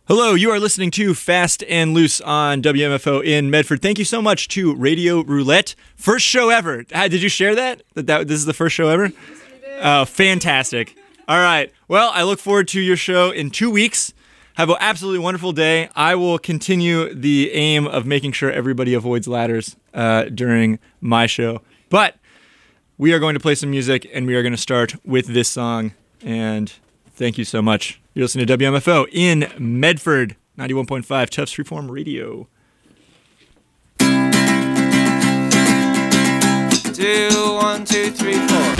Hello, you are listening to Fast and Loose on WMFO in Medford. Thank you so much to Radio Roulette. First show ever. Did you share that? This is the first show ever? Oh, fantastic. All right. Well, I look forward to your show in 2 weeks. Have an absolutely wonderful day. I will continue the aim of making sure everybody avoids ladders during my show. But we are going to play some music, and we are going to start with this song. And thank you so much. You're listening to WMFO in Medford, 91.5 Tufts Freeform Radio. 2, 1, 2, 3, 4.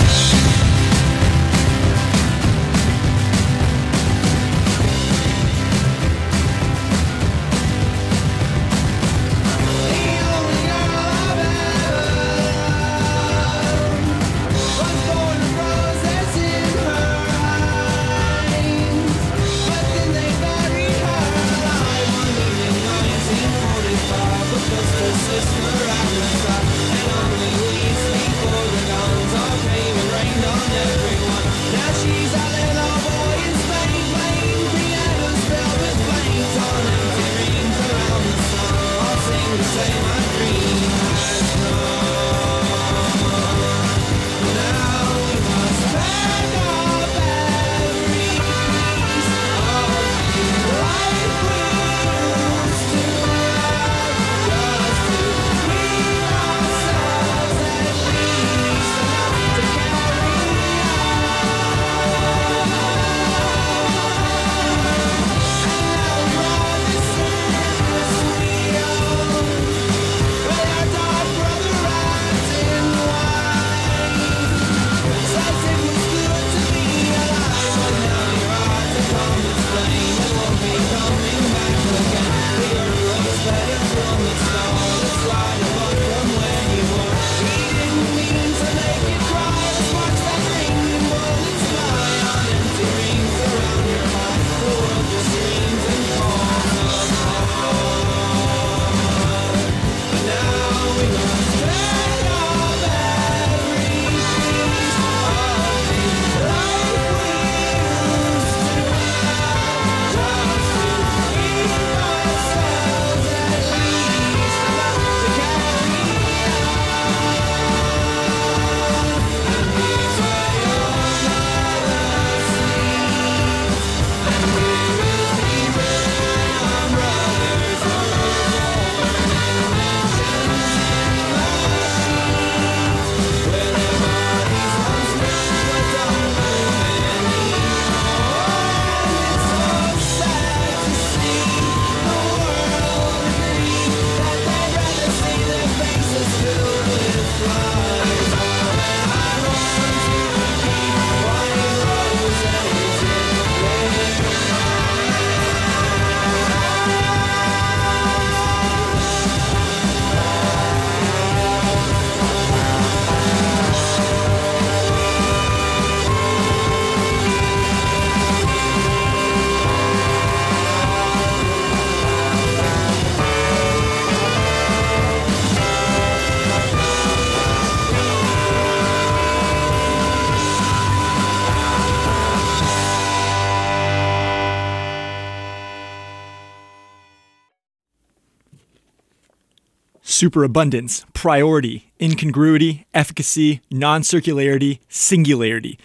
Superabundance, priority, incongruity, efficacy, non-circularity, singularity.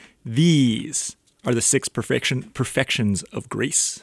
These are the 6 perfections of grace.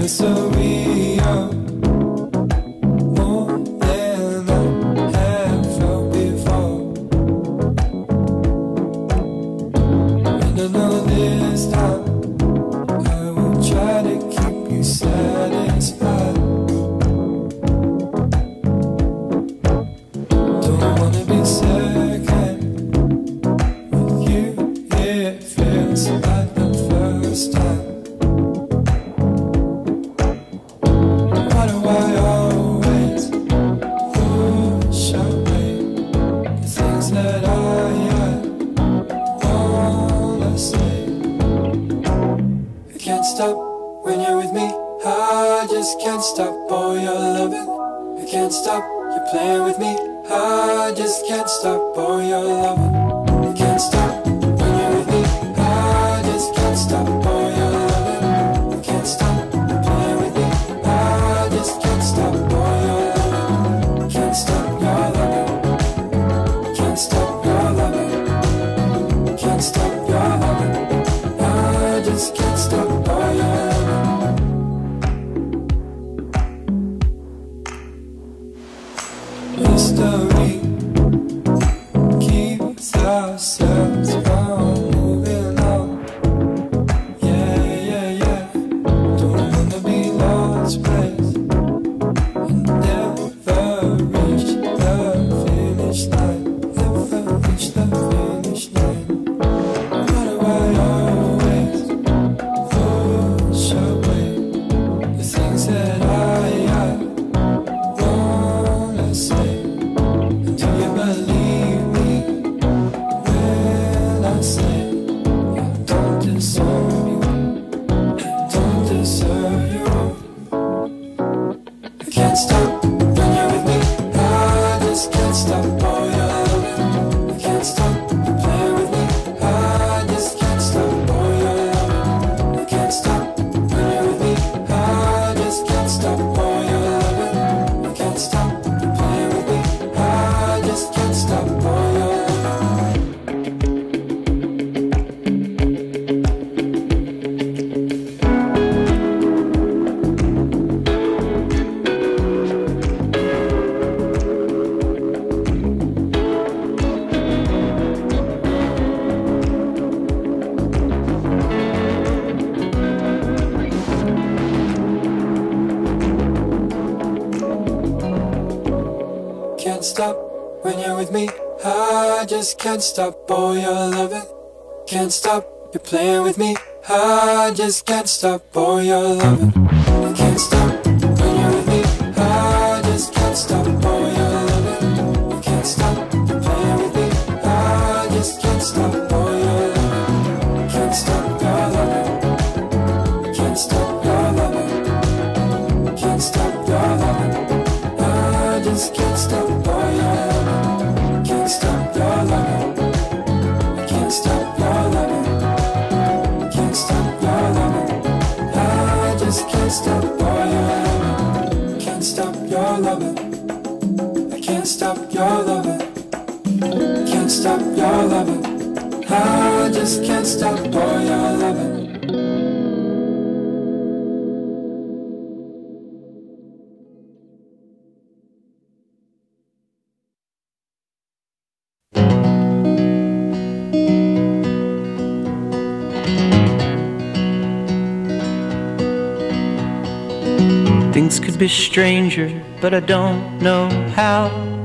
mystery of more than I have felt before. And I know this time I will try to keep you satisfied. Don't wanna be second with you. It feels like the first time. Why do I always push away the things that I wanna say? I can't stop when you're with me. I just can't stop all your loving. I can't stop you playing with me. I just can't stop all your loving. I can't stop when you're with me. I just can't stop all your loving. I can't stop you playing with me. I just can't stop all your loving. I can't stop your loving. I can't stop your loving. I can't stop your loving. I just can't stop all your loving. Mystery keeps ourselves from moving on. Yeah, yeah, yeah. Don't wanna be lost place and never reach the finish line. Never reach the finish line. Why do I always push away the things that I wanna say? Do you believe me when I say I don't deserve you? I don't deserve you. I can't stop when you're with me. I just can't stop all your loving. I can't stop you playing with me. I just can't stop all your loving. I can't stop when you're with me. I just can't stop all your loving. I can't stop you playing with me. I just can't stop all your loving. Can't stop when you're with me. I just can't stop all your loving. Can't stop you playing with me. I just can't stop all your loving. I can't stop when you're with me. I just can't stop all your loving. I can't stop you playing with me. I just can't stop all your loving. I can't stop your loving. I can't stop your loving. I can't stop your loving. I just can't stop all your loving. Can't stop your loving. Can't stop your loving. Can't stop your loving. I just can't stop all your loving. Can't stop your loving. I can't stop your loving. Can't stop your loving. I just can't stop all your loving. Things could be stranger, but I don't know how.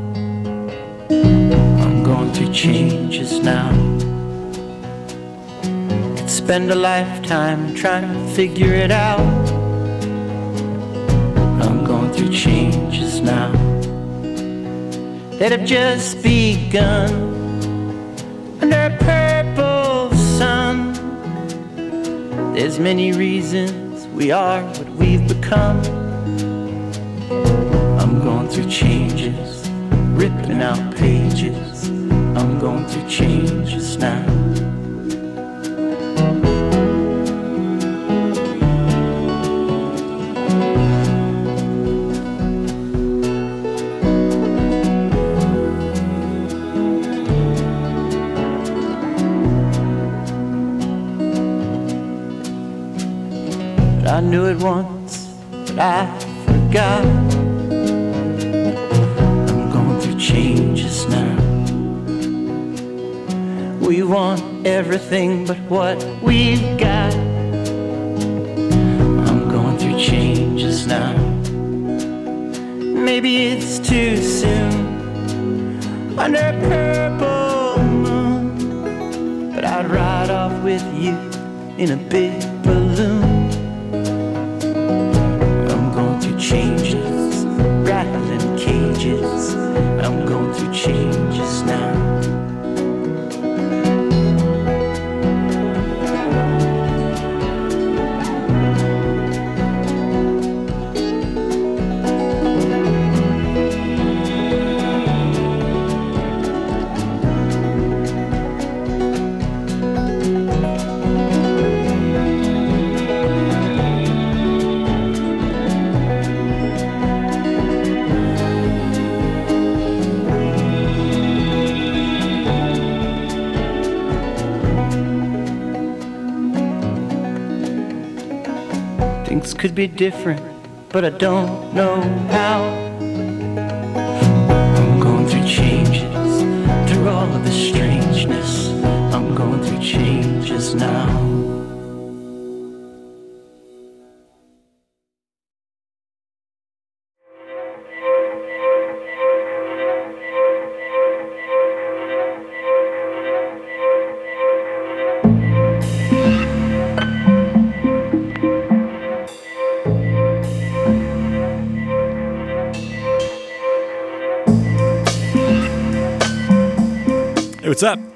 I'm going through changes now. Could spend a lifetime trying to figure it out. I'm going through changes now that have just begun under a purple sun. There's many reasons we are what we've become. I'm going through changes, ripping out pages. I'm going through changes now. But I knew it once, that I forgot. I'm going through changes now. We want everything but what we've got. I'm going through changes now. Maybe it's too soon under a purple moon, but I'd ride off with you in a big balloon. I'm going through changes, rattling cages. I'm going through changes now. Things could be different, but I don't know how. I'm going through changes, through all of the strangeness. I'm going through changes now. Hey, what's up?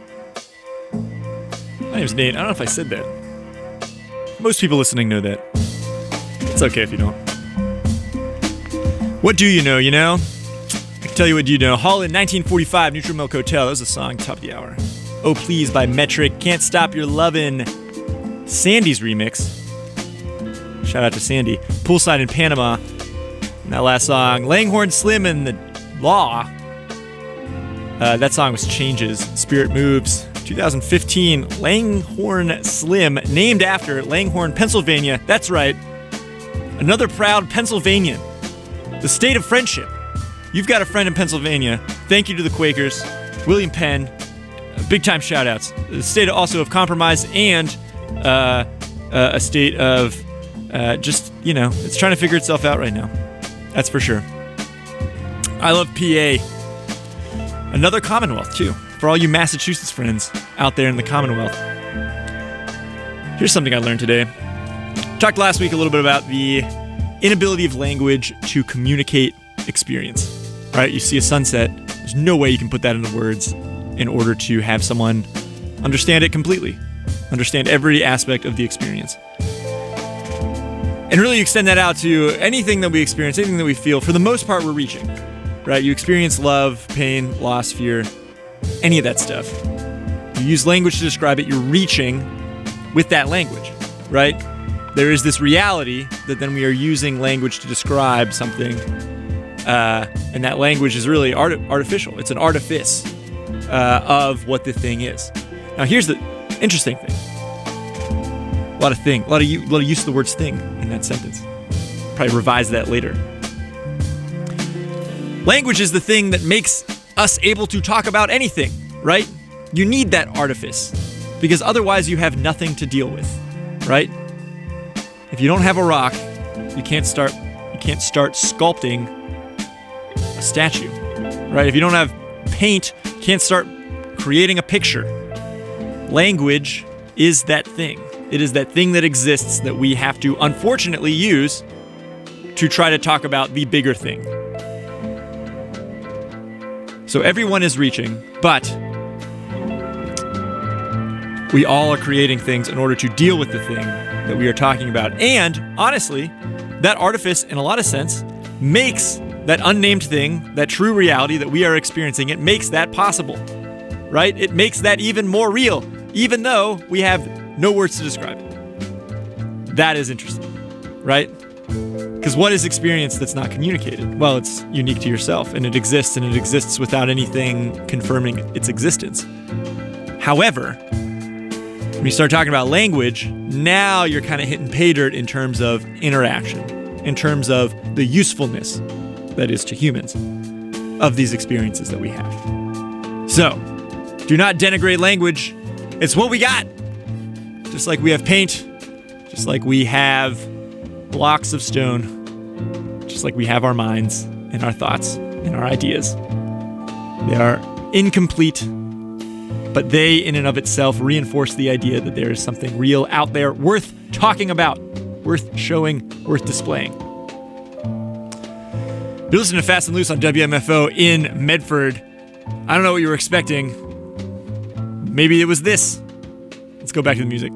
My name's Nate. I don't know if I said that. Most people listening know that. It's okay if you don't. What do you know, you know? I can tell you what you know. Holland, 1945, Neutral Milk Hotel. That was a song, top of the hour. Oh Please by Metric. Can't Stop Your Lovin'. Sandy's remix. Shout out to Sandy. Poolside in Panama. And that last song, Langhorne Slim and the Law. That song was Changes. Spirit Moves. 2015, Langhorne Slim, named after Langhorne, Pennsylvania. That's right. Another proud Pennsylvanian. The state of friendship. You've got a friend in Pennsylvania. Thank you to the Quakers. William Penn. Big time shout outs. The state also of compromise and a state of just, you know, it's trying to figure itself out right now. That's for sure. I love PA. Another Commonwealth, too, for all you Massachusetts friends out there in the Commonwealth. Here's something I learned today. Talked last week a little bit about the inability of language to communicate experience. Right? You see a sunset, there's no way you can put that into words in order to have someone understand it completely, understand every aspect of the experience. And really you extend that out to anything that we experience, anything that we feel. For the most part, we're reaching. Right? You experience love, pain, loss, fear, any of that stuff. You use language to describe it, you're reaching with that language, right? There is this reality that then we are using language to describe something, and that language is really artificial. It's an artifice of what the thing is. Now, here's the interesting thing. A lot of use of the words thing in that sentence. Probably revise that later. Language is the thing that makes us able to talk about anything, right? You need that artifice because otherwise you have nothing to deal with, right? If you don't have a rock, you can't start sculpting a statue, right? If you don't have paint, you can't start creating a picture. Language is that thing. It is that thing that exists that we have to unfortunately use to try to talk about the bigger thing. So everyone is reaching, but we all are creating things in order to deal with the thing that we are talking about. And honestly, that artifice, in a lot of sense, makes that unnamed thing, that true reality that we are experiencing, it makes that possible, right? It makes that even more real, even though we have no words to describe it. That is interesting, right? Because what is experience that's not communicated? Well, it's unique to yourself, and it exists without anything confirming its existence. However, when you start talking about language, now you're kind of hitting pay dirt in terms of interaction, in terms of the usefulness, that is to humans, of these experiences that we have. So, do not denigrate language. It's what we got. Just like we have paint, just like we have blocks of stone, just like we have our minds and our thoughts and our ideas. They are incomplete, but they in and of itself reinforce the idea that there is something real out there worth talking about, worth showing, worth displaying. You're listening to Fast and Loose on WMFO in Medford. I don't know what you were expecting. Maybe it was this. Let's go back to the music.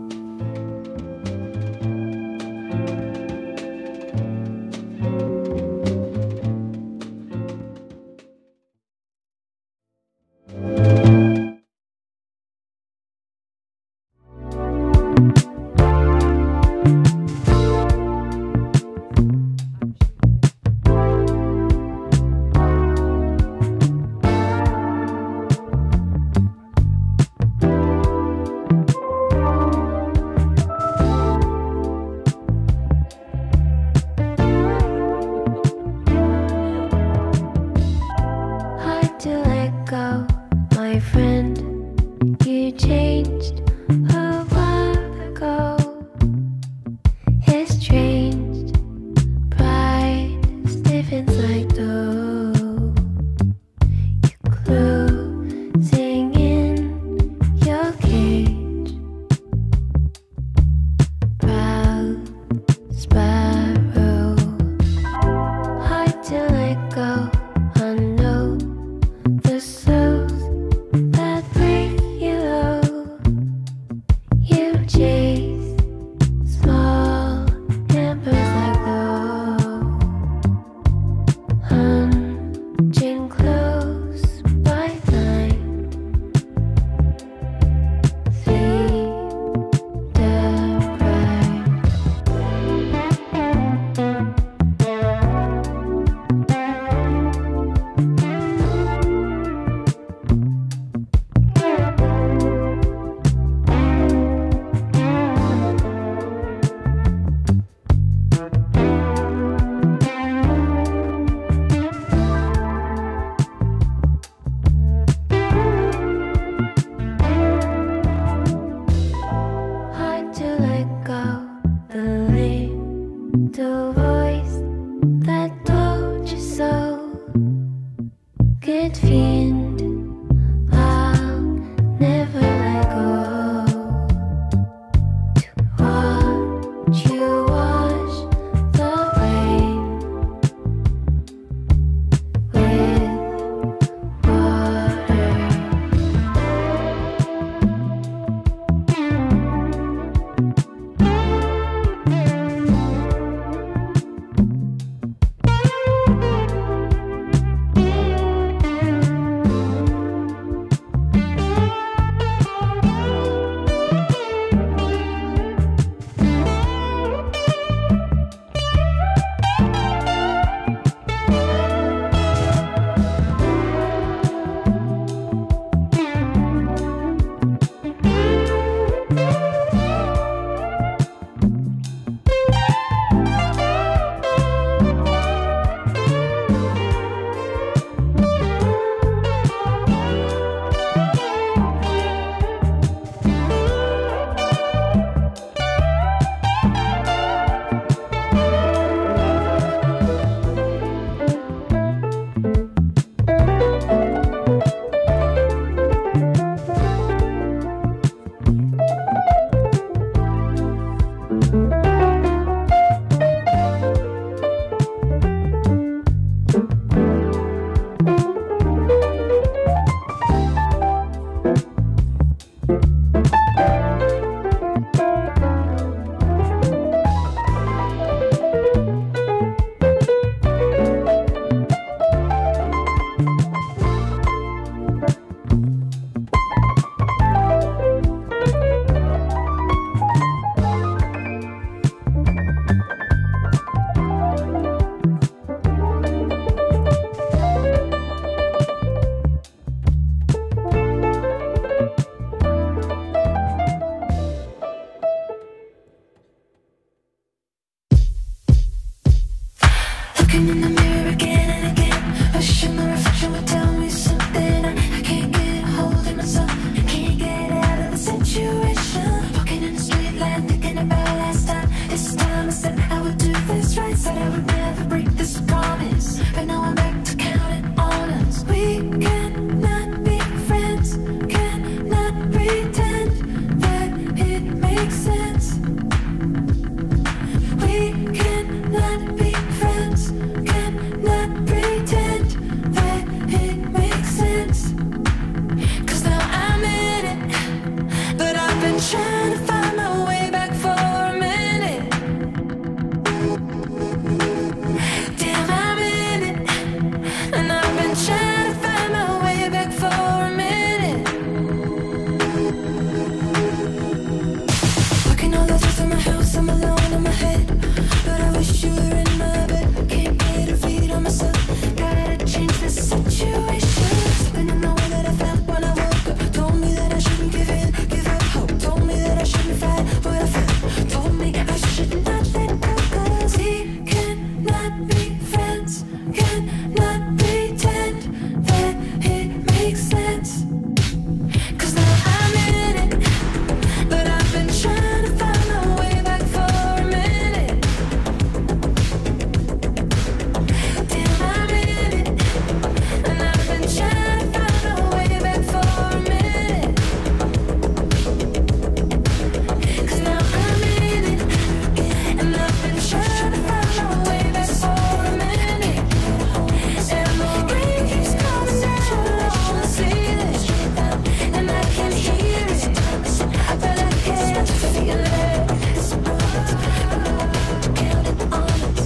Looking in the mirror again and again, wishing the reflection would tell me something. I can't get a hold of myself, I can't get out of the situation. Walking in the street light, thinking about last time. This time I said I would do this right, said I would never break this promise. But now I'm back to counting on us. We cannot be friends, cannot pretend that it makes sense. We cannot be friends, cannot pretend that it makes sense. 'Cause now I'm in it, but I've been trying to find my way back for a minute. Damn, I'm in it, and I've been trying to find my way back for a minute. Working all the way from my house, I'm alone in my head, but I wish you were in my bed. Can't get a read on myself, gotta change the situation. Something in the way that I felt when I woke up told me that I shouldn't give in, give up hope. Told me that I shouldn't fight what I felt. Told me I should not let go. 'Cause we cannot be friends, cannot pretend that it makes sense. 'Cause now I'm in it, but I've been trying to find my way back for a minute. Damn, I'm in it, and I've been trying to find my way back for a minute. 'Cause now I'm in it, and I've been trying to find my way back for a minute. And the rain keeps coming down on the ceiling, and I can hear it, but I can't feel it. Counting on us.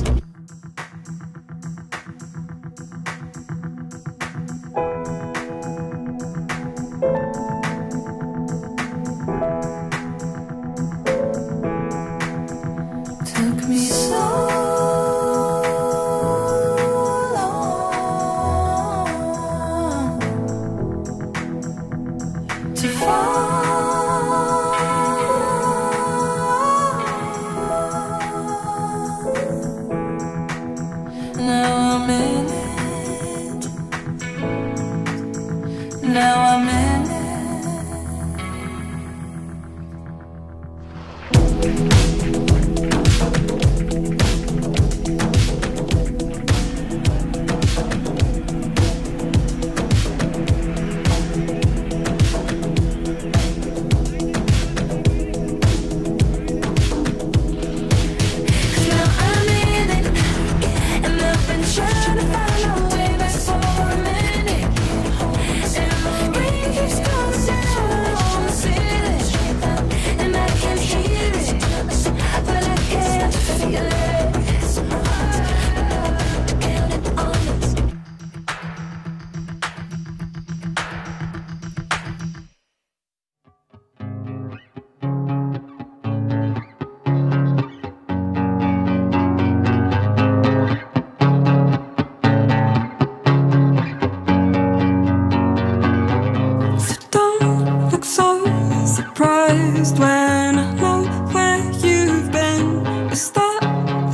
Took me so long to fall. Now I'm in it. Now I'm in it. Now I'm in it, and I've been trying to find my way back for a minute. And the rain keeps coming down on the ceiling, and I can hear it, but I can't feel it. Counting on us. So don't look so surprised when I know where you've been. Is that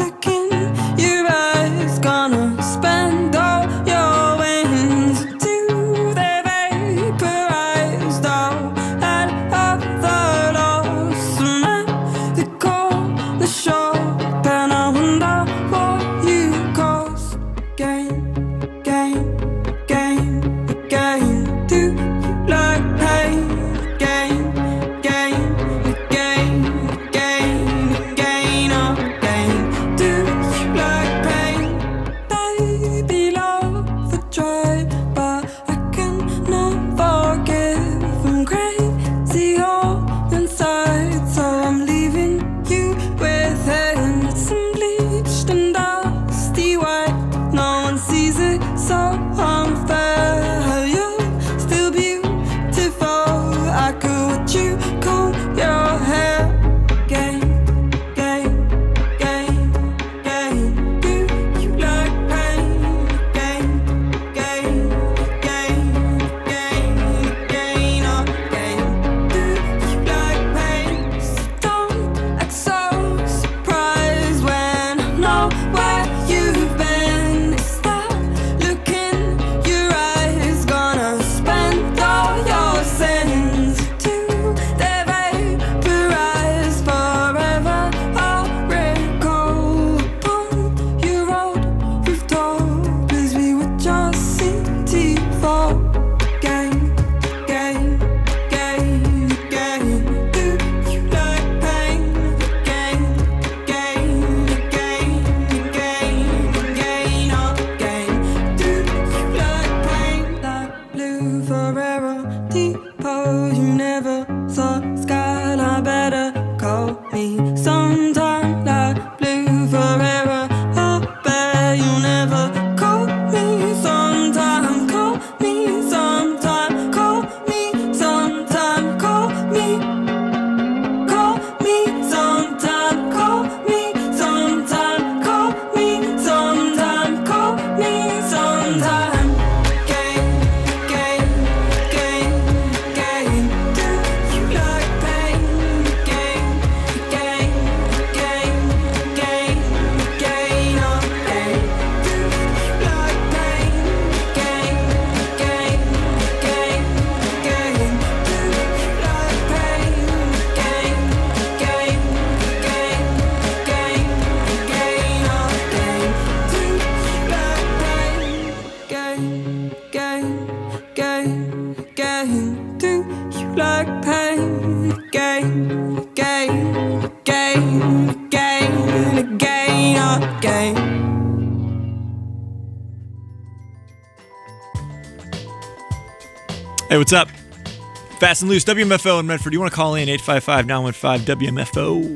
Hey, what's up? Fast and Loose, WMFO in Medford. You want to call in 855-915-WMFO.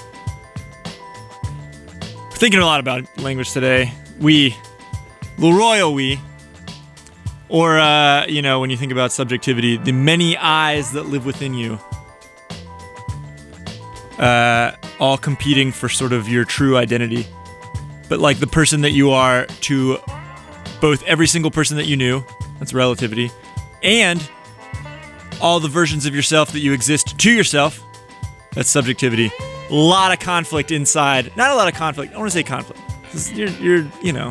We're thinking a lot about language today. We, the royal we, or, when you think about subjectivity, the many eyes that live within you, all competing for sort of your true identity. But like the person that you are to both every single person that you knew, that's relativity, and all the versions of yourself that you exist to yourself, that's subjectivity. A lot of conflict inside. Not a lot of conflict. I want to say conflict. You're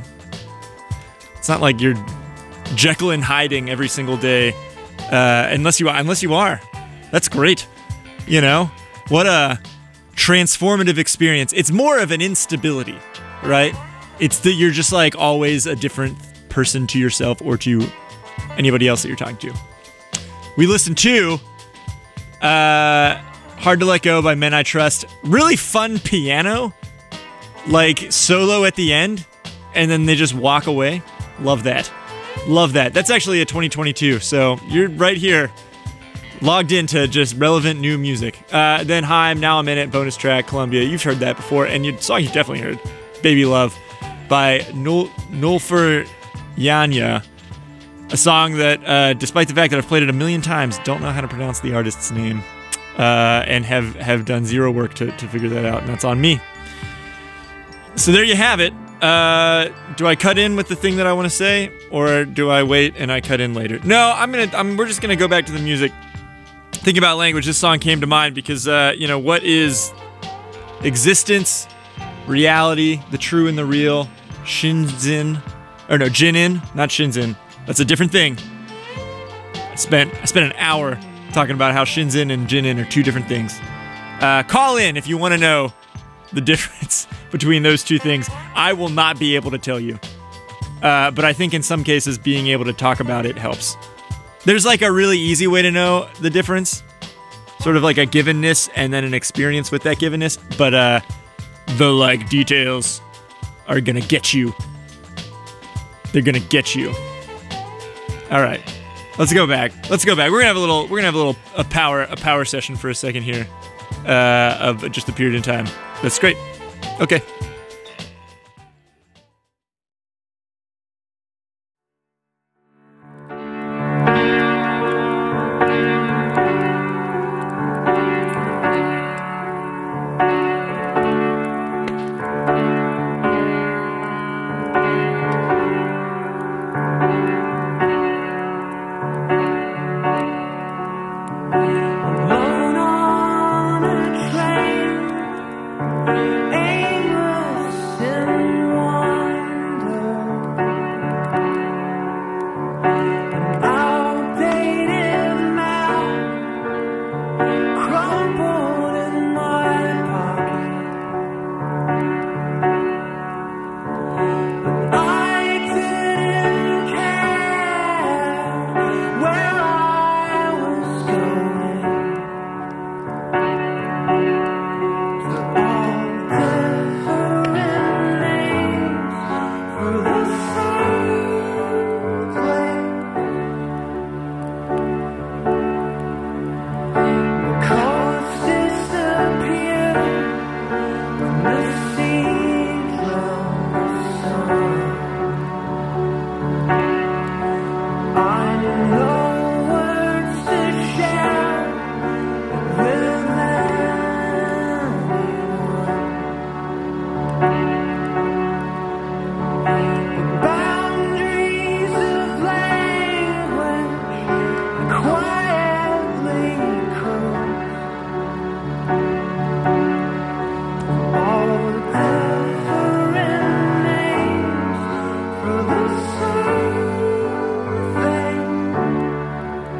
it's not like you're Jekyll and hiding every single day, unless you are. That's great. What a transformative experience. It's more of an instability, right? It's that you're just like always a different person to yourself or to anybody else that you're talking to. We listened to Hard to Let Go by Men I Trust. Really fun piano, like solo at the end, and then they just walk away. Love that. Love that. That's actually a 2022, so you're right here, logged into just relevant new music. Then Hi, Now I'm In It, bonus track, Columbia. You've heard that before, and your song you definitely heard, Baby Love by Nulfer Yanya. A song that, despite the fact that I've played it a million times, don't know how to pronounce the artist's name, and have done zero work to figure that out, and that's on me. So there you have it. Do I cut in with the thing that I want to say, or do I wait and I cut in later? No, we're just gonna go back to the music. Think about language. This song came to mind because, what is existence, reality, the true and the real, Jinin, not Shinzin. That's a different thing. I spent an hour talking about how Shinzin and Jinin are two different things. Call in if you want to know the difference between those two things. I will not be able to tell you. But I think in some cases being able to talk about it helps. There's like a really easy way to know the difference. Sort of like a givenness and then an experience with that givenness. But the like details are gonna get you. They're gonna get you. All right, let's go back. We're gonna have a power session for a second here, of just a period in time. That's great. Okay. Alone on a train, aimless in wonder, an outdated map crumpled in my pocket. But I didn't care where I was going. To all different names for the same place. The colors disappear when the sea drowns the sun. I know no words to share with anyone. The boundaries of language quietly cross all different names for the same thing.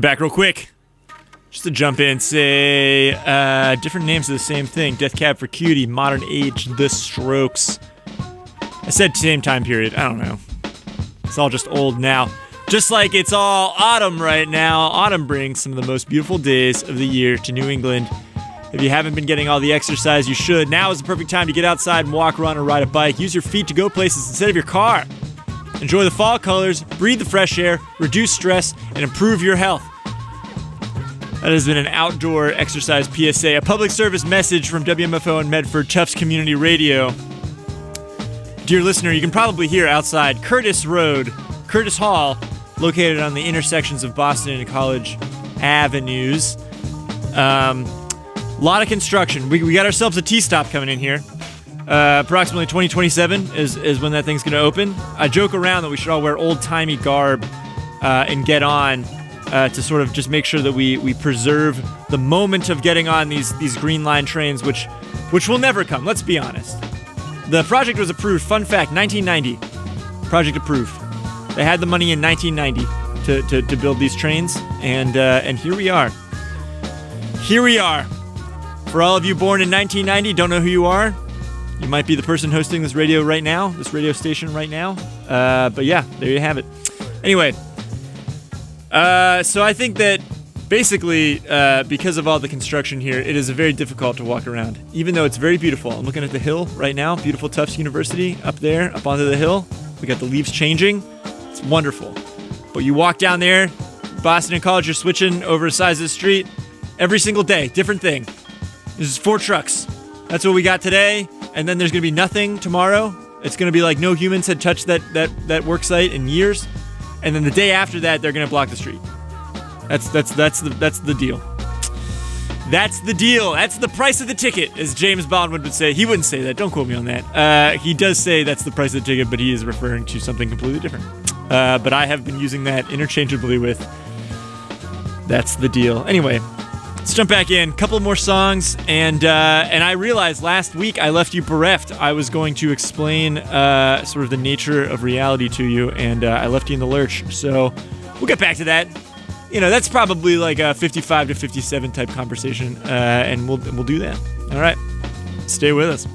back real quick. Just to jump in, say different names of the same thing. Death Cab for Cutie, Modern Age, The Strokes. I said same time period. I don't know. It's all just old now. Just like it's all autumn right now. Autumn brings some of the most beautiful days of the year to New England. If you haven't been getting all the exercise you should, now is the perfect time to get outside and walk, run, or ride a bike. Use your feet to go places instead of your car. Enjoy the fall colors, breathe the fresh air, reduce stress, and improve your health. That has been an outdoor exercise PSA, a public service message from WMFO and Medford Tufts Community Radio. Dear listener, you can probably hear outside Curtis Hall, located on the intersections of Boston and College Avenues. A lot of construction. We got ourselves a T-stop coming in here. Approximately 2027 is when that thing's going to open. I joke around that we should all wear old-timey garb and get on to sort of just make sure that we preserve the moment of getting on these Green Line trains, which will never come. Let's be honest. The project was approved. Fun fact: 1990. Project approved. They had the money in 1990 to build these trains, and here we are. Here we are. For all of you born in 1990, don't know who you are. You might be the person hosting this radio right now, this radio station right now. But yeah, there you have it. Anyway, so I think that basically, because of all the construction here, it is very difficult to walk around, even though it's very beautiful. I'm looking at the hill right now, beautiful Tufts University up there, up onto the hill. We got the leaves changing. It's wonderful. But you walk down there, Boston and College, you're switching over a side of the street every single day, different thing. There's 4 trucks. That's what we got today. And then there's going to be nothing tomorrow. It's going to be like no humans had touched that work site in years. And then the day after that, they're going to block the street. That's the deal. That's the deal. That's the price of the ticket, as James Bond would say. He wouldn't say that. Don't quote me on that. He does say that's the price of the ticket, but he is referring to something completely different. But I have been using that interchangeably with that's the deal. Anyway, let's jump back in. Couple more songs, and I realized last week I left you bereft. I was going to explain sort of the nature of reality to you, and I left you in the lurch. So we'll get back to that. You know, that's probably like a 55 to 57 type conversation, and we'll do that. All right, stay with us.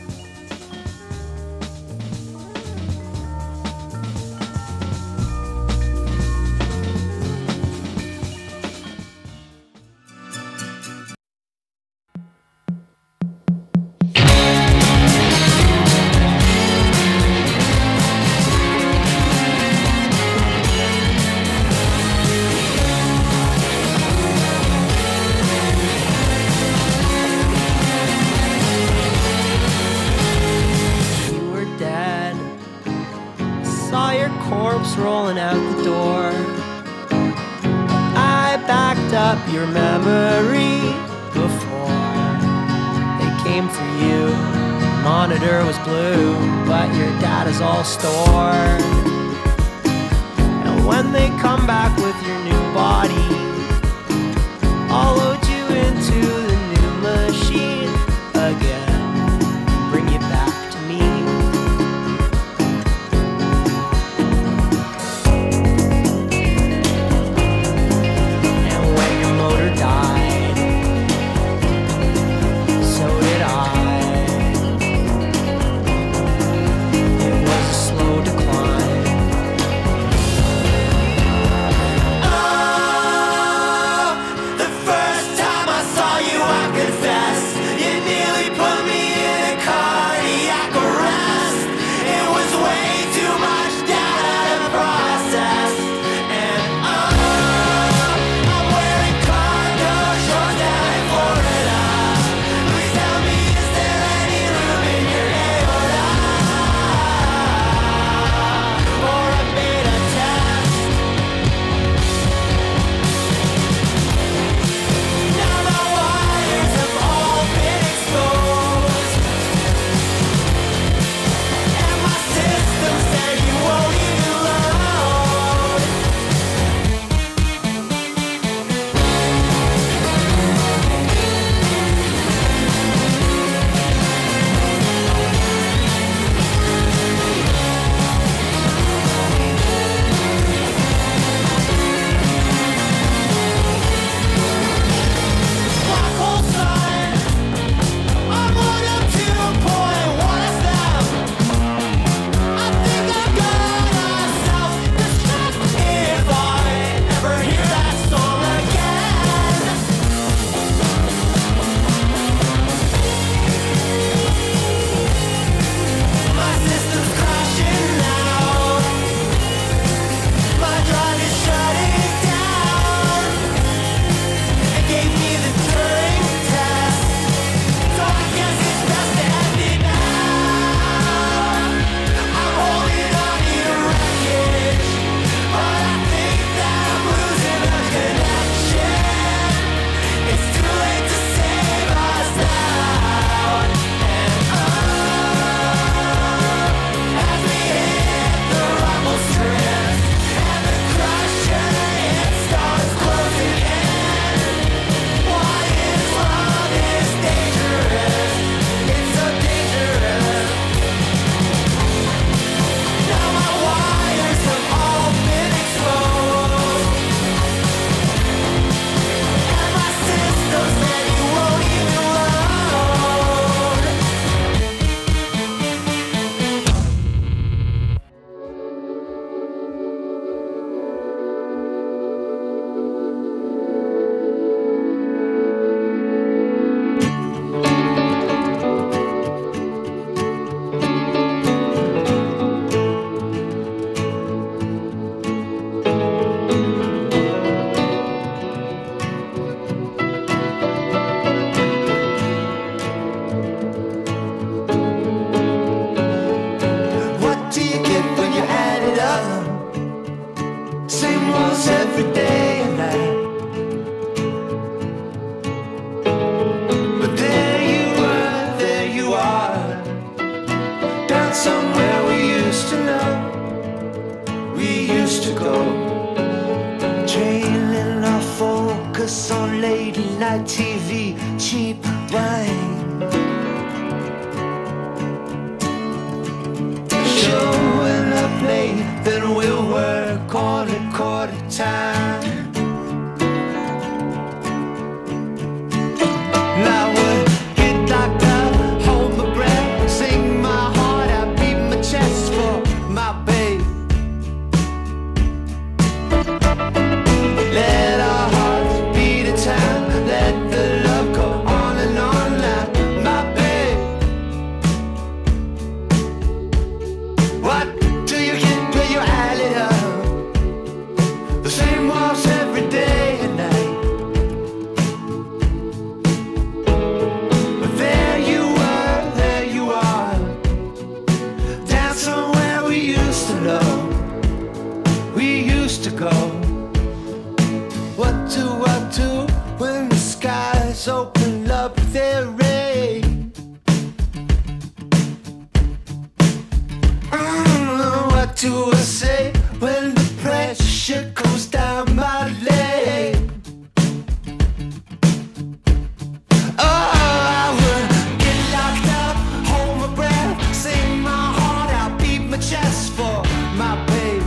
Rolling out the door, I backed up your memory before they came for you. Monitor was blue, but your data's all stored. And when they come back with your new body, I'll load you into the new machine again, bring you back to me. Oh focus on late night TV, cheap wine. Showing up late, then we'll work on a quarter time. I would get locked up, hold my breath, sing my heart out, beat my chest for my babe. Let our hearts beat a time, let the love go on and on now, my babe. What do you get when you add it up? The same walls every day and night. But there you are, down somewhere we used to know, we used to go. What do I do when the skies open up their rain? What do I say when the pressure comes down my leg? Oh, I would get locked up, hold my breath, sing my heart out, beat my chest for my babe.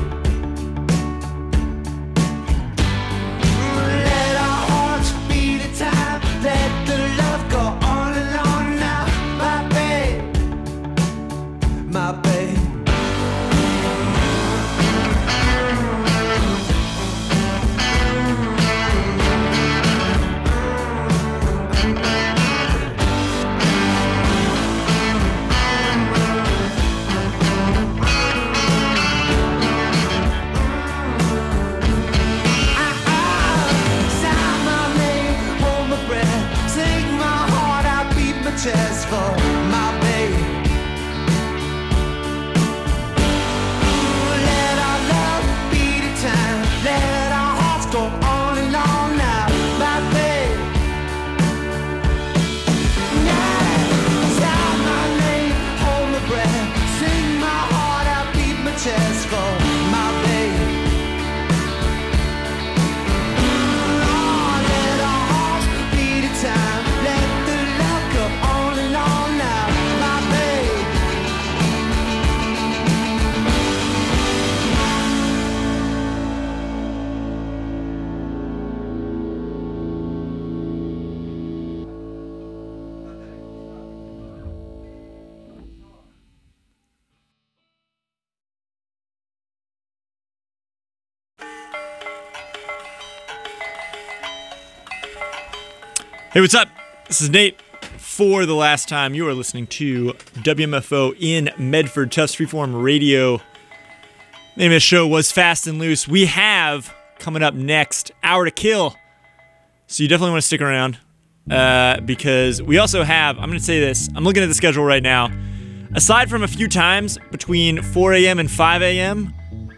Let our hearts beat a time, let the love go on and on now, my babe, my babe. Sign my name, hold my breath, sing my heart out, beat my chest for my babe. Let our love beat a time, let our hearts go on and on now, my babe. Sign my name, hold my breath, sing my heart out, beat my chest for my babe. Let our hearts beat a time, let the love go on and on now, my babe. Hey, what's up? This is Nate. For the last time, you are listening to WMFO in Medford, Tufts Freeform Radio. The name of the show was Fast and Loose. We have coming up next Hour to Kill. So you definitely want to stick around because we also have, I'm going to say this, I'm looking at the schedule right now. Aside from a few times between 4 a.m. and 5 a.m.,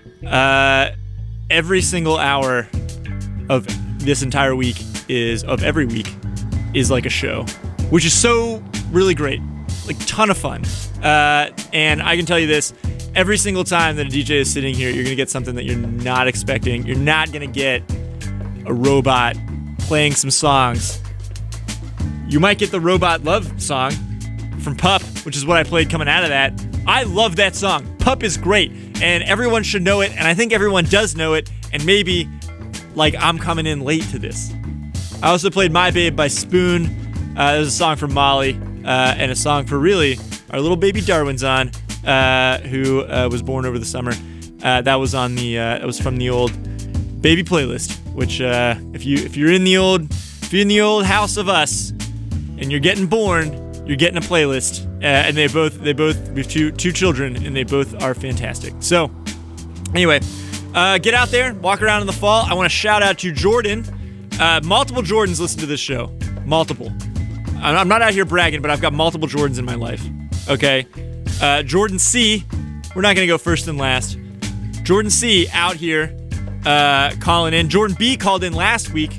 every single hour of this entire week of every week is like a show, which is so really great, like ton of fun. And I can tell you this, every single time that a DJ is sitting here, you're gonna get something that you're not expecting. You're not gonna get a robot playing some songs. You might get the Robot Love song from Pup, which is what I played coming out of that. I love that song. Pup is great, and everyone should know it, and I think everyone does know it, and maybe, like, I'm coming in late to this. I also played My Babe by Spoon. There's a song from Molly, and a song for really our little baby Darwin's on, who was born over the summer. That was on the that was from the old baby playlist. Which if you're in the old house of us, and you're getting born, you're getting a playlist. And they both we have two children, and they both are fantastic. So anyway, get out there, walk around in the fall. I want to shout out to Jordan. Multiple Jordans listen to this show. Multiple. I'm not out here bragging, but I've got multiple Jordans in my life. Okay? Jordan C. We're not going to go first and last. Jordan C. out here calling in. Jordan B. called in last week.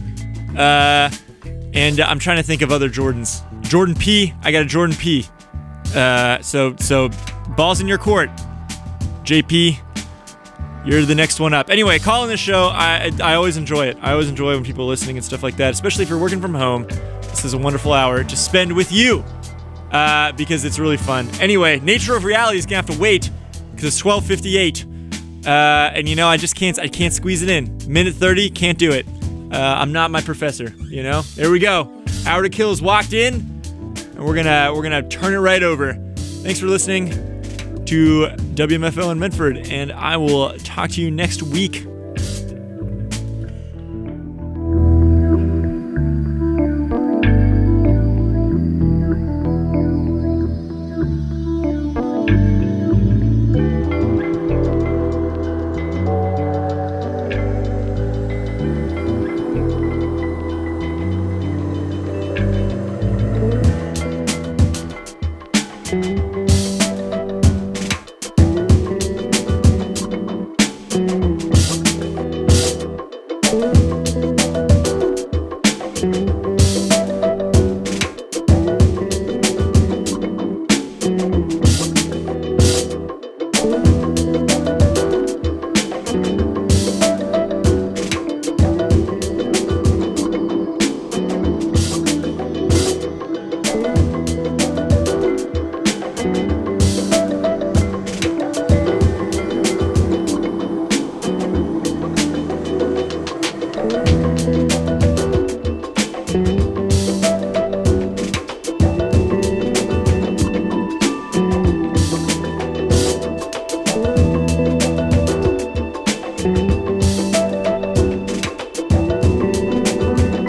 And I'm trying to think of other Jordans. Jordan P. I got a Jordan P. So balls in your court. JP. you're the next one up. Anyway, calling the show, I always enjoy it. I always enjoy when people are listening and stuff like that, especially if you're working from home. This is a wonderful hour to spend with you because it's really fun. Anyway, Nature of Reality is going to have to wait because it's 12:58. And you know, I can't squeeze it in. Minute 30, can't do it. I'm not my professor, you know? There we go. Hour to Kill is walked in, and we're gonna turn it right over. Thanks for listening to WMFO in Medford, and I will talk to you next week.